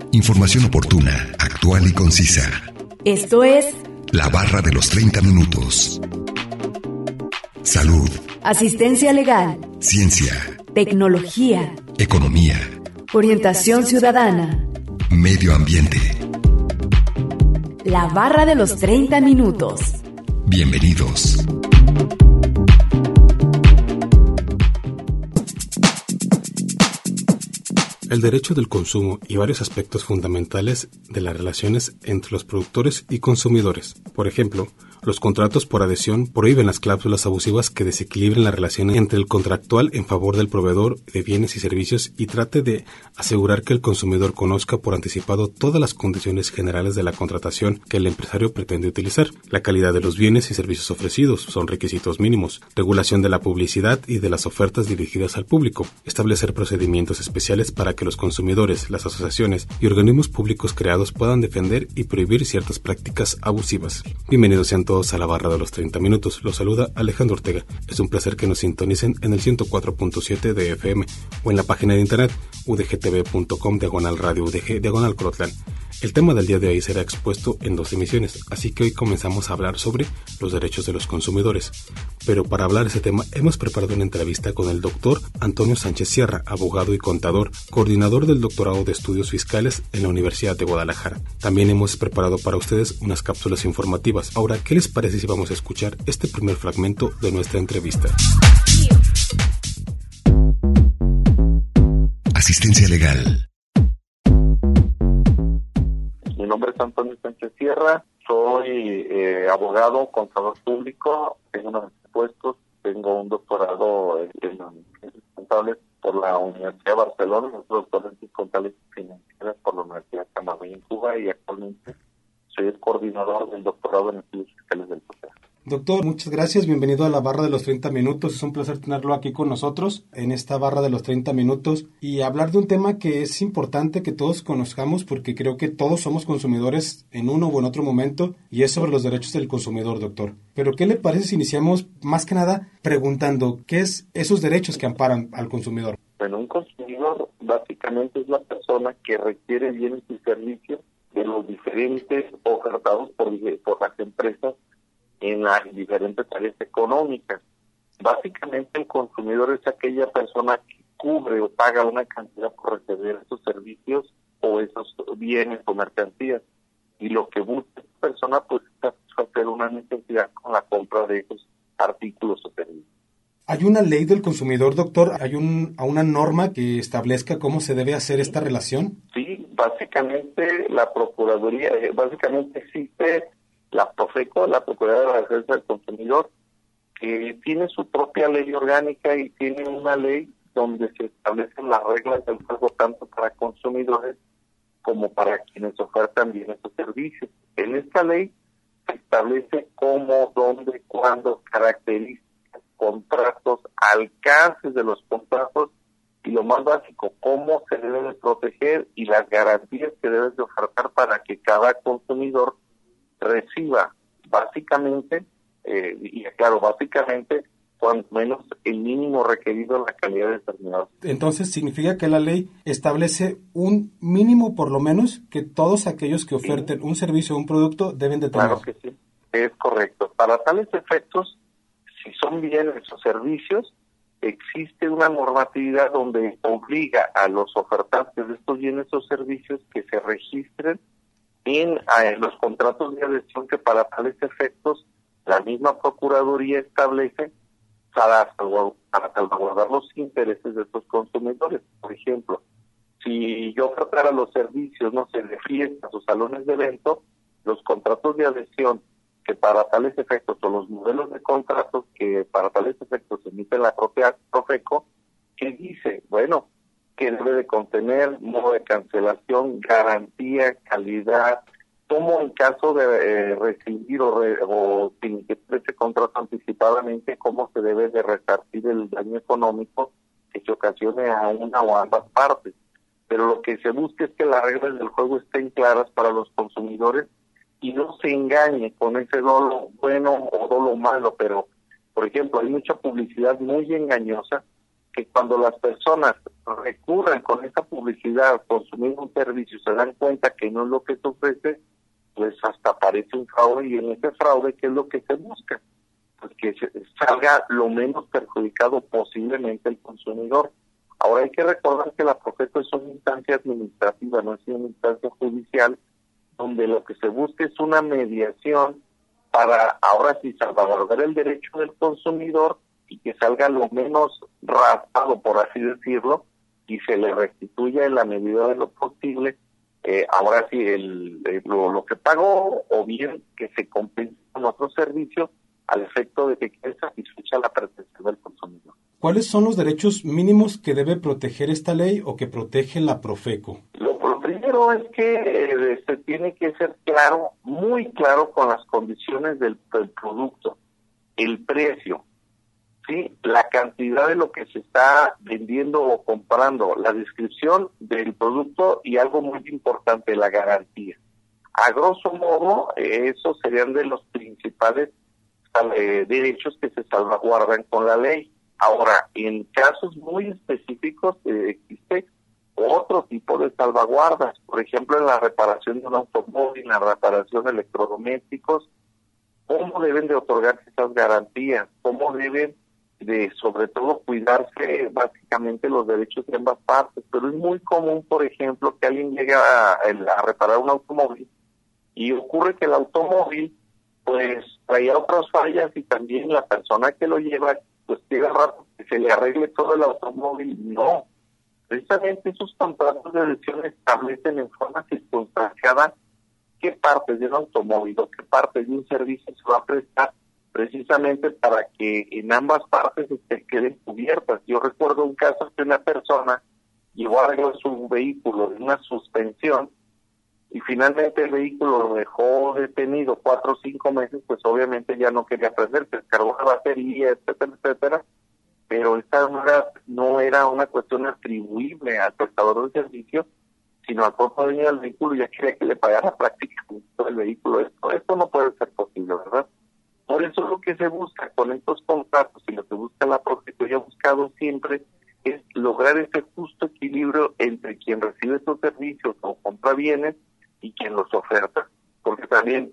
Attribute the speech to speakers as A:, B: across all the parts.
A: Información oportuna, actual y concisa.
B: Esto es
A: La Barra de los 30 Minutos. Salud.
B: Asistencia legal.
A: Ciencia.
B: Tecnología.
A: Economía.
B: Orientación ciudadana.
A: Medio ambiente.
B: La Barra de los 30 Minutos.
A: Bienvenidos.
C: El derecho del consumo y varios aspectos fundamentales de las relaciones entre los productores y consumidores. Por ejemplo, los contratos por adhesión prohíben las cláusulas abusivas que desequilibren la relación entre el contractual en favor del proveedor de bienes y servicios y trate de asegurar que el consumidor conozca por anticipado todas las condiciones generales de la contratación que el empresario pretende utilizar. La calidad de los bienes y servicios ofrecidos son requisitos mínimos, regulación de la publicidad y de las ofertas dirigidas al público, establecer procedimientos especiales para que los consumidores, las asociaciones y organismos públicos creados puedan defender y prohibir ciertas prácticas abusivas. Bienvenidos sean todos a la Barra de los 30 Minutos. Los saluda Alejandro Ortega. Es un placer que nos sintonicen en el 104.7 de FM o en la página de internet udgtv.com/radio udg/Colotlán. El tema del día de hoy será expuesto en 2 emisiones, así que hoy comenzamos a hablar sobre los derechos de los consumidores. Pero para hablar de ese tema hemos preparado una entrevista con el doctor Antonio Sánchez Sierra, abogado y contador, coordinador del doctorado de estudios fiscales en la Universidad de Guadalajara. También hemos preparado para ustedes unas cápsulas informativas. Ahora, ¿qué les parece si vamos a escuchar este primer fragmento de nuestra entrevista?
A: Asistencia legal.
D: Mi nombre es Antonio Sánchez Sierra, soy abogado, contador público, tengo unos puestos, tengo un doctorado en ciencias contables por la Universidad de Barcelona, otro doctorado en ciencias contables y financieras por la Universidad de Camagüey en Cuba y actualmente soy el coordinador del doctorado en estudios fiscales del proceso.
C: Doctor, muchas gracias, bienvenido a la Barra de los 30 Minutos, es un placer tenerlo aquí con nosotros en esta Barra de los 30 Minutos y hablar de un tema que es importante que todos conozcamos porque creo que todos somos consumidores en uno o en otro momento y es sobre los derechos del consumidor, doctor. Pero ¿qué le parece si iniciamos más que nada preguntando qué es esos derechos que amparan al consumidor?
D: Bueno, un consumidor básicamente es la persona que requiere bienes y servicios de los diferentes ofertados por las empresas en las diferentes áreas económicas. Básicamente el consumidor es aquella persona que cubre o paga una cantidad por recibir esos servicios o esos bienes o mercancías. Y lo que busca esa persona pues es hacer una necesidad con la compra de esos artículos o servicios.
C: ¿Hay una ley del consumidor, doctor? ¿Hay una norma que establezca cómo se debe hacer esta relación?
D: Sí, básicamente la Procuraduría, básicamente existe la Profeco, la Procuraduría de la Defensa del Consumidor, que tiene su propia ley orgánica y tiene una ley donde se establecen las reglas del juego tanto para consumidores como para quienes ofertan bienes o servicios. En esta ley se establece cómo, dónde, cuándo, características, contratos, alcances de los contratos y lo más básico, cómo se debe de proteger y las garantías que debes de ofertar para que cada consumidor reciba básicamente, cuando menos el mínimo requerido en la calidad de determinados.
C: Entonces, ¿significa que la ley establece un mínimo, por lo menos, que todos aquellos que oferten un servicio o un producto deben de tener?
D: Claro que sí, es correcto. Para tales efectos, si son bienes o servicios, existe una normatividad donde obliga a los ofertantes de estos bienes o servicios que se registren en los contratos de adhesión que para tales efectos la misma Procuraduría establece para salvaguardar los intereses de estos consumidores. Por ejemplo, si yo ofertara los servicios, no sé, de fiestas o salones de evento, los contratos de adhesión que para tales efectos o los modelos de contratos que para tales efectos emite la propia Profeco, que dice, bueno, que debe de contener modo de cancelación, garantía, calidad, como en caso de rescindir o finiquitar ese contrato anticipadamente, cómo se debe de resarcir el daño económico que se ocasione a una o a ambas partes. Pero lo que se busca es que las reglas del juego estén claras para los consumidores y no se engañe con ese dolo bueno o dolo malo. Pero, por ejemplo, hay mucha publicidad muy engañosa que cuando las personas recurren con esa publicidad a consumir un servicio y se dan cuenta que no es lo que se ofrece, pues hasta aparece un fraude, y en ese fraude, ¿qué es lo que se busca? Pues que salga lo menos perjudicado posiblemente el consumidor. Ahora hay que recordar que la Profeco es una instancia administrativa, no es una instancia judicial, donde lo que se busca es una mediación para, ahora sí, salvaguardar el derecho del consumidor y que salga lo menos raspado, por así decirlo, y se le restituya en la medida de lo posible, ahora sí, lo que pagó, o bien que se compense con otro servicio al efecto de que quede satisfecha la pretensión del consumidor.
C: ¿Cuáles son los derechos mínimos que debe proteger esta ley o que protege la Profeco?
D: Lo primero es que se tiene que ser claro, muy claro, con las condiciones del producto, el precio, ¿sí? La cantidad de lo que se está vendiendo o comprando, la descripción del producto y algo muy importante, la garantía. A grosso modo, esos serían de los principales derechos que se salvaguardan con la ley. Ahora, en casos muy específicos existe otro tipo de salvaguardas, por ejemplo, en la reparación de un automóvil, en la reparación de electrodomésticos, cómo deben de otorgarse esas garantías, cómo deben de, sobre todo, cuidarse básicamente los derechos de ambas partes. Pero es muy común, por ejemplo, que alguien llegue a reparar un automóvil y ocurre que el automóvil pues traía otras fallas, y también la persona que lo lleva pues llega rato que se le arregle todo el automóvil. No, precisamente esos contratos de adhesión establecen en forma circunstanciada qué partes de un automóvil o qué partes de un servicio se va a prestar, precisamente para que en ambas partes queden cubiertas. Yo recuerdo un caso que una persona llevó a arreglar su vehículo de una suspensión, y finalmente el vehículo lo dejó detenido 4 o 5 meses, pues obviamente ya no quería prender, se descargó la batería, etcétera, etcétera, pero esta no era una cuestión atribuible al prestador de servicio, sino al propio dueño del vehículo, ya quería que le pagara prácticamente todo el vehículo. Esto no puede ser posible, ¿verdad? Por eso lo que se busca con estos contratos, y lo que busca la Profeco y ha buscado siempre, es lograr ese justo equilibrio entre quien recibe estos servicios o compra bienes y quien los oferta, porque también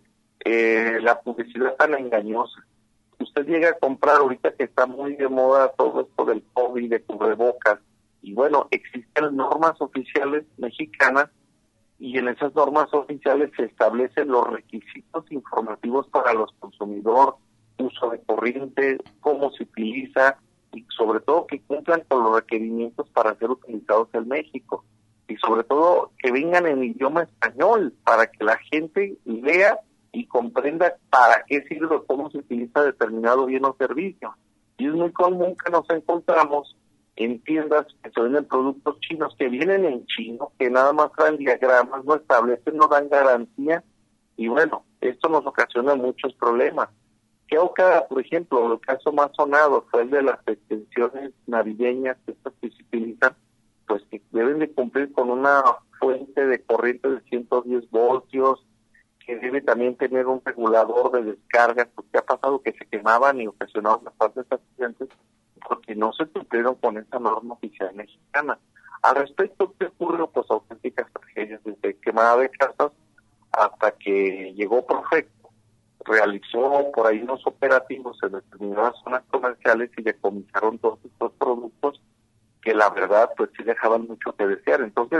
D: la publicidad tan engañosa. Usted llega a comprar, ahorita que está muy de moda todo esto del COVID, de cubrebocas, y bueno, existen normas oficiales mexicanas, y en esas normas oficiales se establecen los requisitos informativos para los consumidores, uso de corriente, cómo se utiliza, y sobre todo que cumplan con los requerimientos para ser utilizados en México. Y sobre todo que vengan en idioma español, para que la gente lea y comprenda para qué sirve, cómo se utiliza determinado bien o servicio. Y es muy común que nos encontramos en tiendas que se venden productos chinos que vienen en chino, que nada más traen diagramas, no establecen, no dan garantía, y bueno, esto nos ocasiona muchos problemas. ¿Qué ocurre? Por ejemplo, el caso más sonado fue el de las extensiones navideñas, que estas que se utilizan, pues que deben de cumplir con una fuente de corriente de 110 voltios, que debe también tener un regulador de descarga, porque ha pasado que se quemaban y ocasionaban bastantes accidentes porque no se cumplieron con esa norma oficial mexicana. Al respecto, ¿qué ocurrió? Pues auténticas tragedias, desde quemada de casas hasta que llegó Profeco, realizó por ahí unos operativos en determinadas zonas comerciales y decomisaron todos estos productos que la verdad pues sí dejaban mucho que desear. Entonces,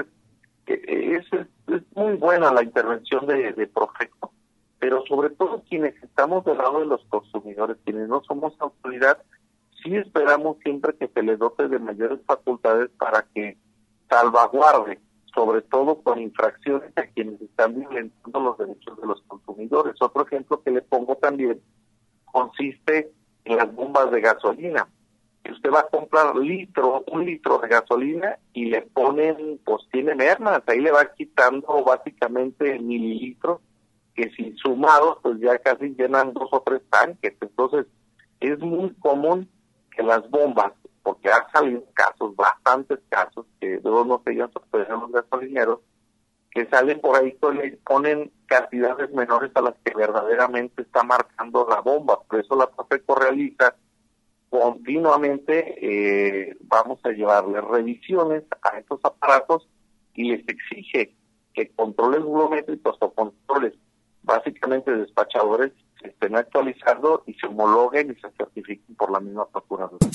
D: es muy buena la intervención de Profeco, pero sobre todo quienes estamos del lado de los consumidores, quienes no somos autoridad, sí esperamos siempre que se les dote de mayores facultades para que salvaguarde, sobre todo con infracciones a quienes están violentando los derechos de los consumidores. Otro ejemplo que le pongo también consiste en las bombas de gasolina. Usted va a comprar un litro de gasolina y le ponen, pues tiene mermas, ahí le va quitando básicamente mililitros, que si sumados pues ya casi llenan 2 o 3 tanques. Entonces es muy común que las bombas, porque han salido casos, bastantes casos, que luego no se llegan a sorprender a los gasolineros, que salen por ahí, pues le ponen cantidades menores a las que verdaderamente está marcando la bomba. Por eso la Profeco realiza continuamente vamos a llevarle revisiones a estos aparatos y les exige que controles volumétricos o controles básicamente despachadores se estén actualizando y se homologuen y se certifiquen por la misma Procuraduría.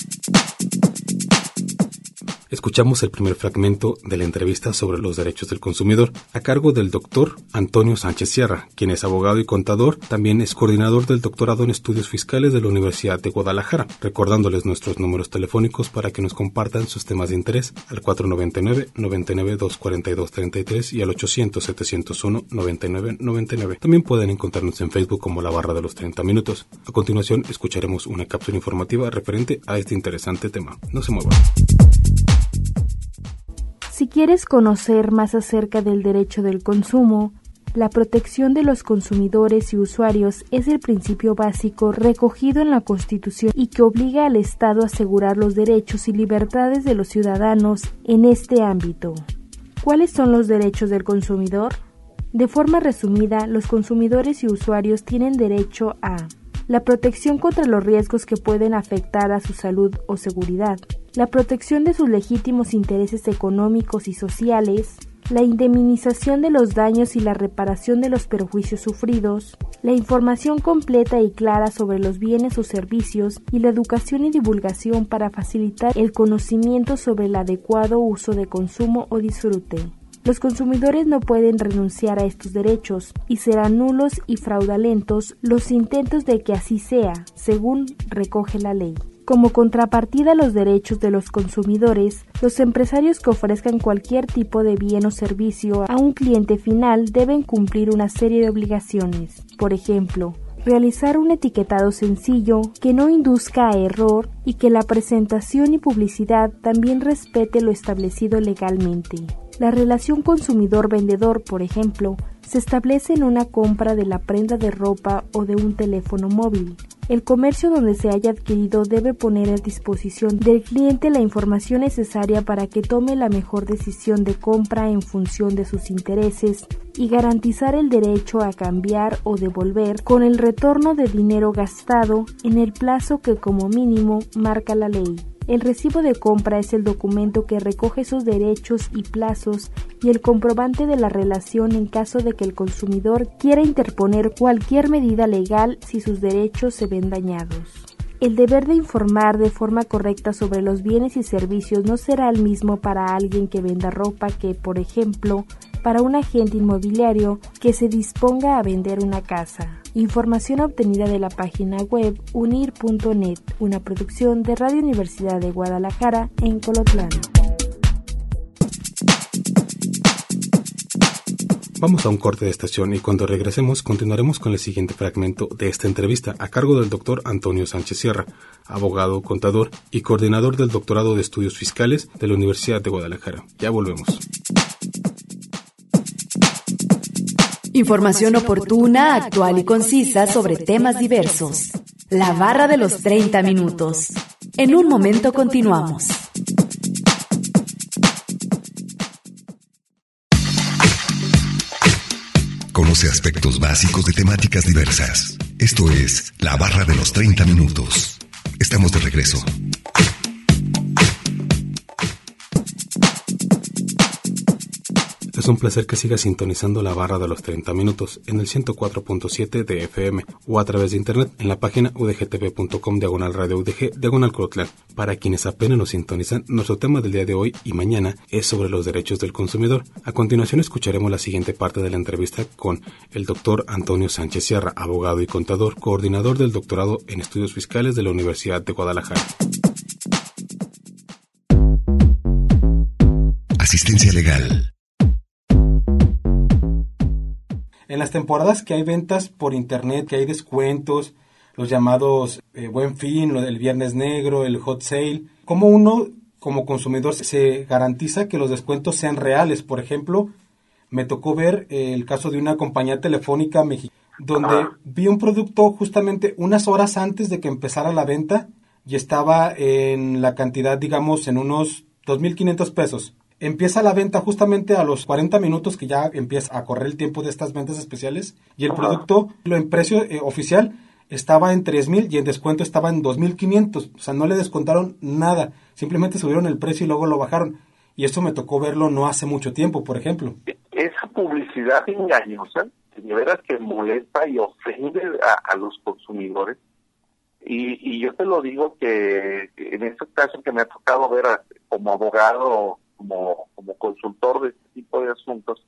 C: Escuchamos el primer fragmento de la entrevista sobre los derechos del consumidor a cargo del doctor Antonio Sánchez Sierra, quien es abogado y contador, también es coordinador del doctorado en estudios fiscales de la Universidad de Guadalajara, recordándoles nuestros números telefónicos para que nos compartan sus temas de interés al 499-99-242-33 y al 800-701-9999. También pueden encontrarnos en Facebook como La Barra de los 30 Minutos. A continuación escucharemos una cápsula informativa referente a este interesante tema. No se muevan.
E: Si quieres conocer más acerca del derecho del consumo, la protección de los consumidores y usuarios es el principio básico recogido en la Constitución y que obliga al Estado a asegurar los derechos y libertades de los ciudadanos en este ámbito. ¿Cuáles son los derechos del consumidor? De forma resumida, los consumidores y usuarios tienen derecho a la protección contra los riesgos que pueden afectar a su salud o seguridad, la protección de sus legítimos intereses económicos y sociales, la indemnización de los daños y la reparación de los perjuicios sufridos, la información completa y clara sobre los bienes o servicios y la educación y divulgación para facilitar el conocimiento sobre el adecuado uso de consumo o disfrute. Los consumidores no pueden renunciar a estos derechos y serán nulos y fraudulentos los intentos de que así sea, según recoge la ley. Como contrapartida a los derechos de los consumidores, los empresarios que ofrezcan cualquier tipo de bien o servicio a un cliente final deben cumplir una serie de obligaciones. Por ejemplo, realizar un etiquetado sencillo que no induzca a error y que la presentación y publicidad también respete lo establecido legalmente. La relación consumidor-vendedor, por ejemplo, se establece en una compra de la prenda de ropa o de un teléfono móvil. El comercio donde se haya adquirido debe poner a disposición del cliente la información necesaria para que tome la mejor decisión de compra en función de sus intereses y garantizar el derecho a cambiar o devolver con el retorno de dinero gastado en el plazo que como mínimo marca la ley. El recibo de compra es el documento que recoge esos derechos y plazos y el comprobante de la relación en caso de que el consumidor quiera interponer cualquier medida legal si sus derechos se ven dañados. El deber de informar de forma correcta sobre los bienes y servicios no será el mismo para alguien que venda ropa que, por ejemplo, para un agente inmobiliario que se disponga a vender una casa. Información obtenida de la página web unir.net, una producción de Radio Universidad de Guadalajara en Colotlán.
C: Vamos a un corte de estación y cuando regresemos continuaremos con el siguiente fragmento de esta entrevista a cargo del doctor Antonio Sánchez Sierra, abogado, contador y coordinador del doctorado de estudios fiscales de la Universidad de Guadalajara. Ya volvemos.
B: Información oportuna, actual y concisa sobre temas diversos. La Barra de los 30 Minutos. En un momento continuamos.
A: Conoce aspectos básicos de temáticas diversas. Esto es La Barra de los 30 Minutos. Estamos de regreso.
C: Es un placer que sigas sintonizando La Barra de los 30 Minutos en el 104.7 de FM o a través de internet en la página udgtv.com/radio UDG/Colotlán. Para quienes apenas nos sintonizan, nuestro tema del día de hoy y mañana es sobre los derechos del consumidor. A continuación escucharemos la siguiente parte de la entrevista con el doctor Antonio Sánchez Sierra, abogado y contador, coordinador del doctorado en estudios fiscales de la Universidad de Guadalajara.
A: Asistencia legal.
C: En las temporadas que hay ventas por internet, que hay descuentos, los llamados Buen Fin, el Viernes Negro, el Hot Sale, ¿cómo uno como consumidor se garantiza que los descuentos sean reales? Por ejemplo, me tocó ver el caso de una compañía telefónica mexicana donde vi un producto justamente unas horas antes de que empezara la venta y estaba en la cantidad, digamos, en unos 2,500 pesos. Empieza la venta justamente a los 40 minutos que ya empieza a correr el tiempo de estas ventas especiales y el producto, en precio oficial, estaba en 3,000 y en descuento estaba en 2,500. O sea, no le descontaron nada. Simplemente subieron el precio y luego lo bajaron. Y esto me tocó verlo no hace mucho tiempo, por ejemplo.
D: Esa publicidad engañosa, de veras que molesta y ofende a los consumidores. Y yo te lo digo que en este caso que me ha tocado ver como abogado, como consultor de este tipo de asuntos,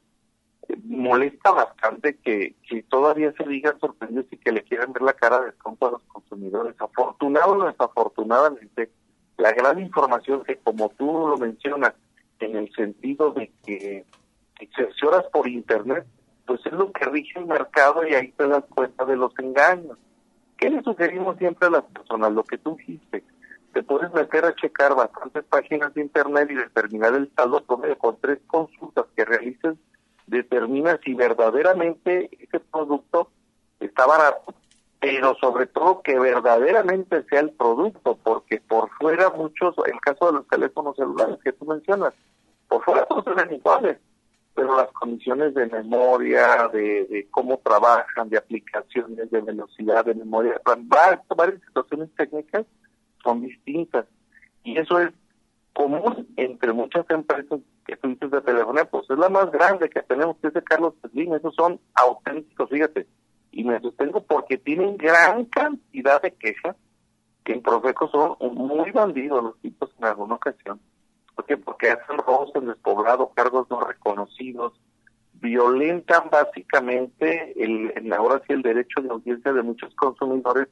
D: molesta bastante que todavía se digan sorprendidos y que le quieran ver la cara de tonto a los consumidores. Afortunado o desafortunadamente, la gran información que, como tú lo mencionas, en el sentido de que excepciones por internet, pues es lo que rige el mercado y ahí te das cuenta de los engaños. ¿Qué le sugerimos siempre a las personas? Lo que tú dijiste, te puedes meter a checar bastantes páginas de internet y determinar el saldo promedio. Con 3 consultas que realices, determina si verdaderamente ese producto está barato, pero sobre todo que verdaderamente sea el producto, porque por fuera muchos, el caso de los teléfonos celulares que tú mencionas, por fuera todos son iguales, pero las condiciones de memoria, de cómo trabajan, de aplicaciones, de velocidad, de memoria, varias situaciones técnicas son distintas. Y eso es común entre muchas empresas que tú dices de telefonía, pues es la más grande que tenemos, que es de Carlos Slim. Esos son auténticos, fíjate. Y me sostengo porque tienen gran cantidad de quejas, que en Profeco son muy bandidos los tipos en alguna ocasión. ¿Por qué? Porque hacen robos en despoblado, cargos no reconocidos, violentan básicamente ahora sí el derecho de audiencia de muchos consumidores,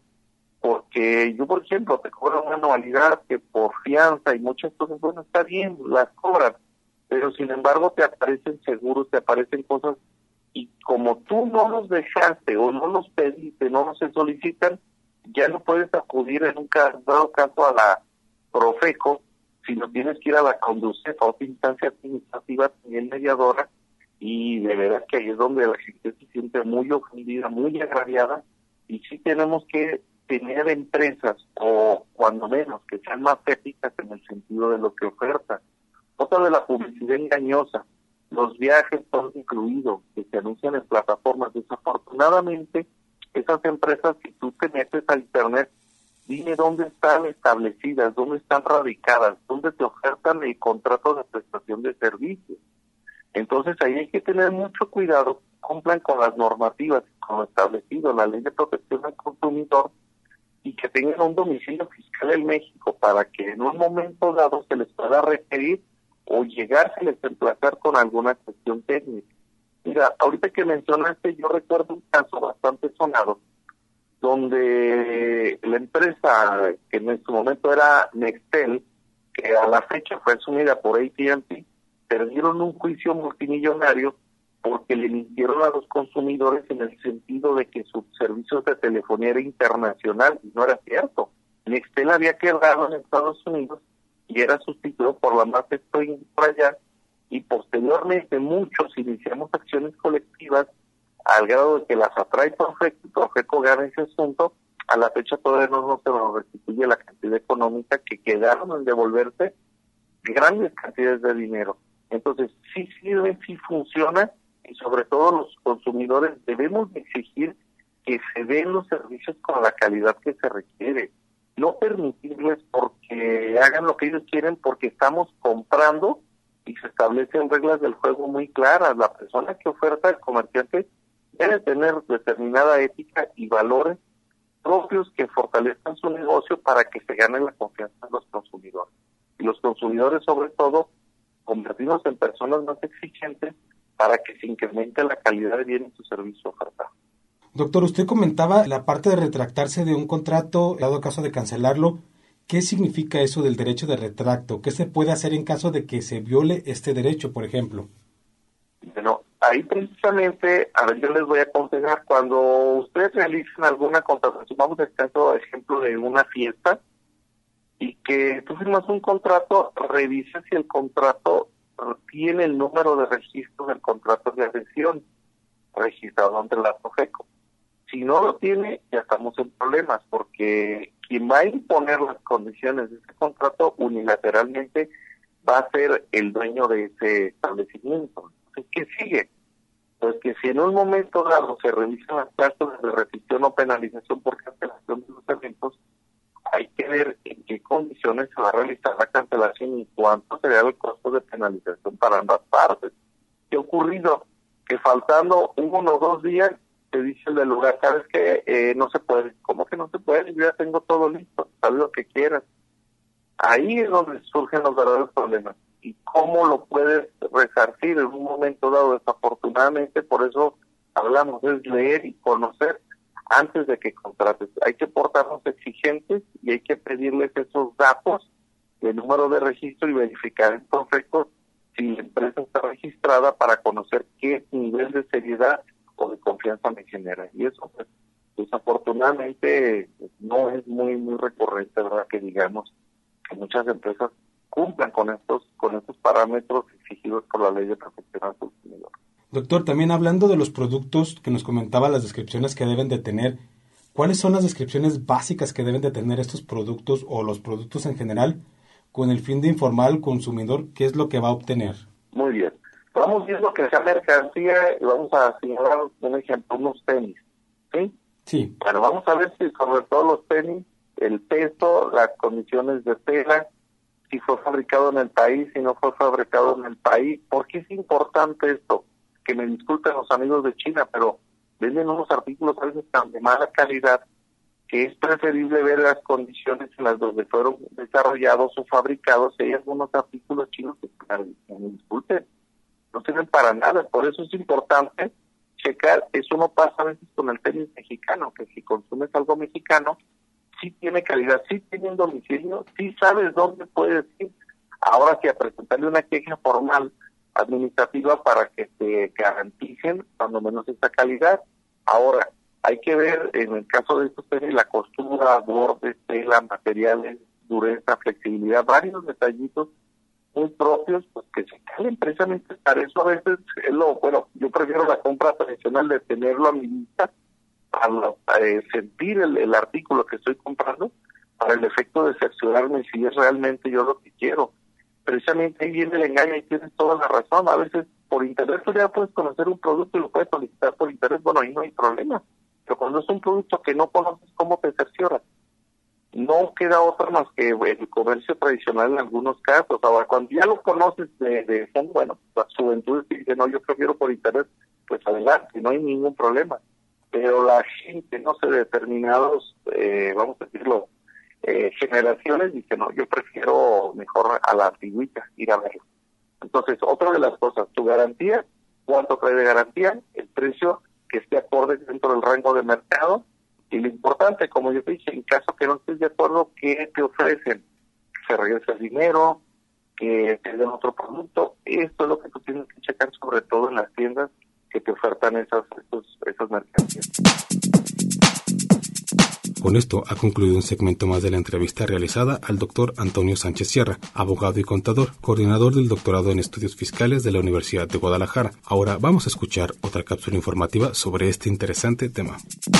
D: porque yo, por ejemplo, te cobro una anualidad que por fianza y muchas cosas, bueno, está bien, las cobran, pero sin embargo te aparecen seguros, te aparecen cosas, y como tú no los dejaste o no los pediste, no los solicitan, ya no puedes acudir en un dado caso a la Profeco, sino tienes que ir a la Conducef, a otra instancia administrativa también mediadora, y de verdad que ahí es donde la gente se siente muy ofendida, muy agraviada, y sí tenemos que tener empresas, o cuando menos, que sean más éticas en el sentido de lo que ofertan. Otra de la publicidad engañosa, los viajes son incluidos, que se anuncian en plataformas. Desafortunadamente, esas empresas, si tú te metes a internet, dime dónde están establecidas, dónde están radicadas, dónde te ofertan el contrato de prestación de servicios. Entonces ahí hay que tener mucho cuidado, cumplan con las normativas, con lo establecido, la Ley de Protección al Consumidor, y que tengan un domicilio fiscal en México para que en un momento dado se les pueda requerir o llegárseles a emplazar con alguna cuestión técnica. Mira, ahorita que mencionaste, yo recuerdo un caso bastante sonado, donde la empresa que en su momento era Nextel, que a la fecha fue asumida por AT&T, perdieron un juicio multimillonario porque le mintieron a los consumidores en el sentido de que sus servicios de telefonía era internacional, y no era cierto. Nextel había quedado en Estados Unidos y era sustituido por la más Sprint por allá, y posteriormente muchos iniciamos acciones colectivas al grado de que las atrae Profeco gana ese asunto. A la fecha todavía no se nos restituye la cantidad económica que quedaron en devolverse, grandes cantidades de dinero. Entonces, sí sirve, sí funciona, y sobre todo los consumidores debemos exigir que se den los servicios con la calidad que se requiere. No permitirles porque hagan lo que ellos quieren, porque estamos comprando y se establecen reglas del juego muy claras. La persona que oferta, el comerciante, debe tener determinada ética y valores propios que fortalezcan su negocio para que se gane la confianza de los consumidores. Y los consumidores, sobre todo, convertirnos en personas más exigentes para que se incremente la calidad de bienes y servicios ofertados.
C: Doctor, usted comentaba la parte de retractarse de un contrato, dado caso de cancelarlo. ¿Qué significa eso del derecho de retracto? ¿Qué se puede hacer en caso de que se viole este derecho, por ejemplo?
D: Bueno, ahí precisamente, a ver, yo les voy a aconsejar, cuando ustedes realicen alguna contratación, vamos a caso, ejemplo, de una fiesta, y que tú firmas un contrato, revisa si el contrato tiene el número de registro del contrato de adhesión registrado ante la Profeco. Si no lo tiene, ya estamos en problemas, porque quien va a imponer las condiciones de ese contrato unilateralmente va a ser el dueño de ese establecimiento. Entonces, ¿qué sigue? Pues que si en un momento dado se revisan las cláusulas de rescisión o penalización por cancelación de los eventos, hay que ver en qué condiciones se va a realizar la cancelación y cuánto sería el costo de penalización para ambas partes. ¿Qué ha ocurrido? Que faltando 1 o 2 días, te dice el del lugar, ¿sabes qué? No se puede. ¿Cómo que no se puede? Yo ya tengo todo listo, sabes lo que quieras. Ahí es donde surgen los verdaderos problemas. ¿Y cómo lo puedes resarcir en un momento dado? Desafortunadamente, por eso hablamos, es leer y conocer antes de que contrates. Hay que portarnos exigentes y hay que pedirles esos datos de número de registro y verificar en perfecto si la empresa está registrada para conocer qué nivel de seriedad o de confianza me genera. Y eso, pues, desafortunadamente, no es muy recurrente, ¿verdad? Que digamos que muchas empresas cumplan con estos parámetros exigidos por la Ley de Protección al Consumidor.
C: Doctor, también hablando de los productos que nos comentaba, las descripciones que deben de tener, ¿cuáles son las descripciones básicas que deben de tener estos productos o los productos en general con el fin de informar al consumidor qué es lo que va a obtener?
D: Muy bien. Vamos viendo que sea mercancía y vamos a señalar un ejemplo, unos tenis, ¿sí?
C: Sí.
D: Bueno, vamos a ver si sobre todo los tenis, el peso, las condiciones de tela, si fue fabricado en el país, si no fue fabricado en el país. ¿Por qué es importante esto? Que me disculpen los amigos de China, pero venden unos artículos a veces tan de mala calidad que es preferible ver las condiciones en las donde fueron desarrollados o fabricados. Si hay algunos artículos chinos que me disculpen, no sirven para nada. Por eso es importante checar. Eso no pasa a veces con el tenis mexicano, que si consumes algo mexicano, sí tiene calidad, sí tiene un domicilio, sí sabes dónde puedes ir. Ahora sí, a presentarle una queja formal administrativa para que te garanticen cuando menos esta calidad. Ahora, hay que ver en el caso de estos tenis la costura, bordes, tela, materiales, dureza, flexibilidad, varios detallitos muy propios, pues que se calen precisamente para eso. A veces yo prefiero la compra tradicional de tenerlo a mi vista para sentir el artículo que estoy comprando, para el efecto de cerciorarme si es realmente yo lo que quiero. Precisamente ahí viene el engaño y tienes toda la razón. A veces por internet tú ya puedes conocer un producto y lo puedes solicitar por internet, bueno, ahí no hay problema. Pero cuando es un producto que no conoces, ¿cómo te cercioras? No queda otra más que el comercio tradicional en algunos casos. Ahora, cuando ya lo conoces de fondo, bueno, las juventudes que dicen, no, yo prefiero por internet, pues adelante, no hay ningún problema. Pero la gente, no sé, determinados, vamos a decirlo, generaciones, dice, no, yo prefiero mejor a la antigüita, ir a verlo. Entonces, otra de las cosas, tu garantía, cuánto trae de garantía, el precio que esté acorde dentro del rango de mercado, y lo importante, como yo te dije, en caso que no estés de acuerdo, ¿qué te ofrecen? Que se regrese el dinero, que te den otro producto. Esto es lo que tú tienes que checar, sobre todo en las tiendas que te ofertan esas mercancías.
C: Con esto ha concluido un segmento más de la entrevista realizada al doctor Antonio Sánchez Sierra, abogado y contador, coordinador del doctorado en estudios fiscales de la Universidad de Guadalajara. Ahora vamos a escuchar otra cápsula informativa sobre este interesante tema.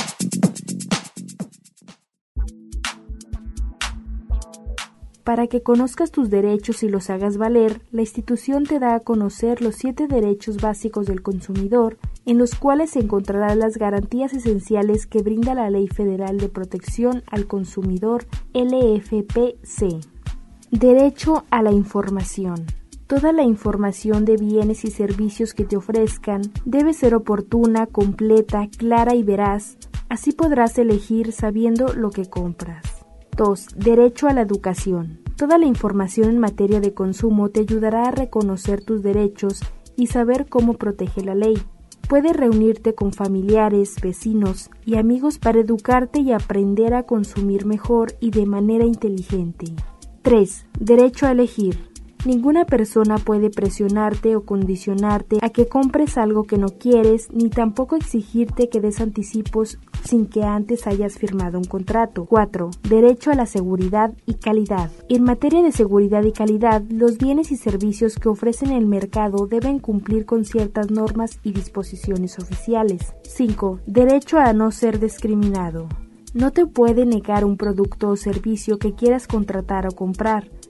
E: Para que conozcas tus derechos y los hagas valer, la institución te da a conocer los 7 derechos básicos del consumidor, en los cuales encontrarás las garantías esenciales que brinda la Ley Federal de Protección al Consumidor, LFPC. Derecho a la información. Toda la información de bienes y servicios que te ofrezcan debe ser oportuna, completa, clara y veraz. Así podrás elegir sabiendo lo que compras. 2. Derecho a la educación. Toda la información en materia de consumo te ayudará a reconocer tus derechos y saber cómo protege la ley. Puedes reunirte con familiares, vecinos y amigos para educarte y aprender a consumir mejor y de manera inteligente. 3. Derecho a elegir. Ninguna persona puede presionarte o condicionarte a que compres algo que no quieres, ni tampoco exigirte que des anticipos sin que antes hayas firmado un contrato. 4. Derecho a la seguridad y calidad. En materia de seguridad y calidad, los bienes y servicios que ofrecen el mercado deben cumplir con ciertas normas y disposiciones oficiales. 5. Derecho a no ser discriminado. No te puede negar un producto o servicio que quieras contratar o comprar.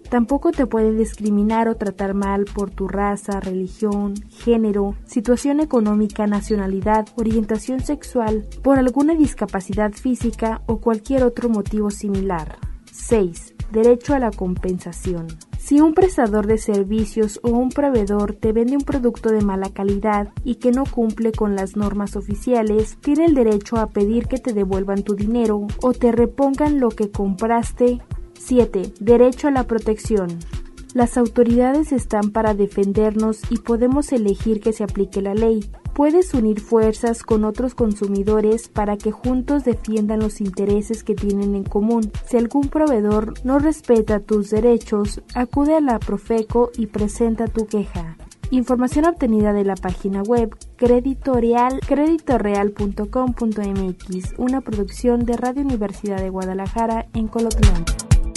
E: Tampoco te pueden discriminar o tratar mal por tu raza, religión, género, situación económica, nacionalidad, orientación sexual, por alguna discapacidad física o cualquier otro motivo similar. 6. Derecho a la compensación. Si un prestador de servicios o un proveedor te vende un producto de mala calidad y que no cumple con las normas oficiales, tiene el derecho a pedir que te devuelvan tu dinero o te repongan lo que compraste. 7. Derecho a la protección. Las autoridades están para defendernos y podemos elegir que se aplique la ley. Puedes unir fuerzas con otros consumidores para que juntos defiendan los intereses que tienen en común. Si algún proveedor no respeta tus derechos, acude a la Profeco y presenta tu queja. Información obtenida de la página web creditorreal.com.mx, una producción de Radio Universidad de Guadalajara en Colotlán.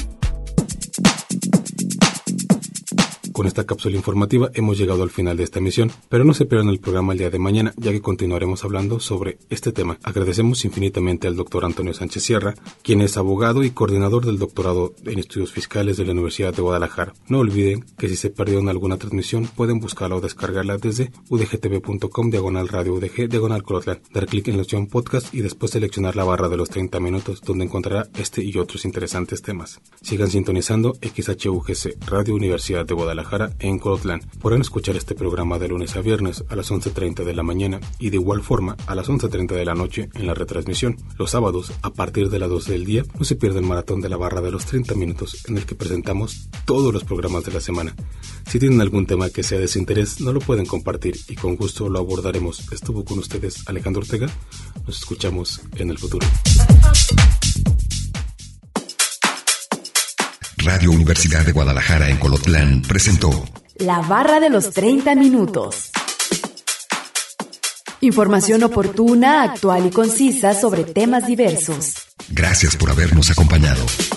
C: Con esta cápsula informativa hemos llegado al final de esta emisión, pero no se pierdan el programa el día de mañana, ya que continuaremos hablando sobre este tema. Agradecemos infinitamente al doctor Antonio Sánchez Sierra, quien es abogado y coordinador del doctorado en estudios fiscales de la Universidad de Guadalajara. No olviden que si se perdieron alguna transmisión, pueden buscarla o descargarla desde udgtv.com/radio UDG/Colotlán. Dar clic en la opción podcast y después seleccionar la barra de los 30 minutos, donde encontrará este y otros interesantes temas. Sigan sintonizando XHUGC, Radio Universidad de Guadalajara en Colotlán. Podrán escuchar este programa de lunes a viernes a las 11:30 de la mañana y de igual forma a las 11:30 de la noche en la retransmisión. Los sábados, a partir de las 12 del día, no se pierda el maratón de la barra de los 30 minutos en el que presentamos todos los programas de la semana. Si tienen algún tema que sea de su interés, no lo pueden compartir y con gusto lo abordaremos. Estuvo con ustedes Alejandro Ortega. Nos escuchamos en el futuro.
A: Radio Universidad de Guadalajara en Colotlán presentó
B: La barra de los 30 minutos. Información oportuna, actual y concisa sobre temas diversos.
A: Gracias por habernos acompañado.